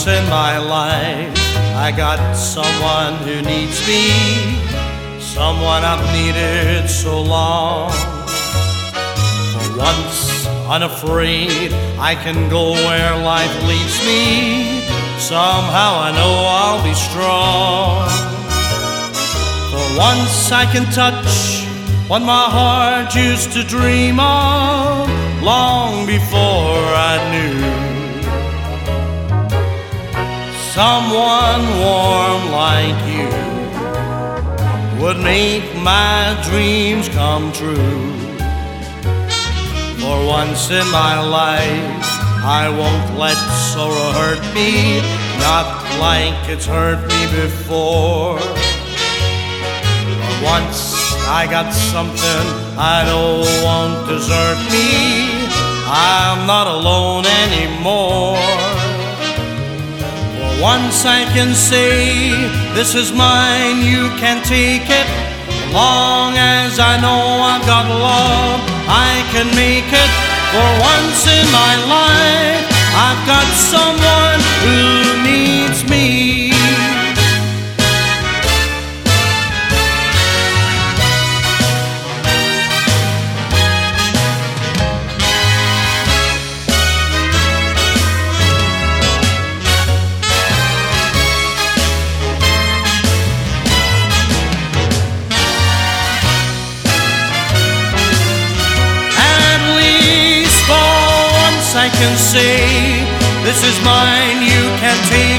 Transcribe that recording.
once in my life I got someone who needs me, someone I've needed so long. For once, unafraid, I can go where life leads me. Somehow I know I'll be strong. For once I can touch what my heart used to dream of long before I knew. Someone warm like you would make my dreams come true. For once in my life I won't let sorrow hurt me, not like it's hurt me before. For once I got something I know won't desert me, I'm not alone anymore. For once I can say, this is mine, you can take it. As long as I know I've got love, I can make it. For once in my life, I've got someone who needs me. I can say, this is mine, you can take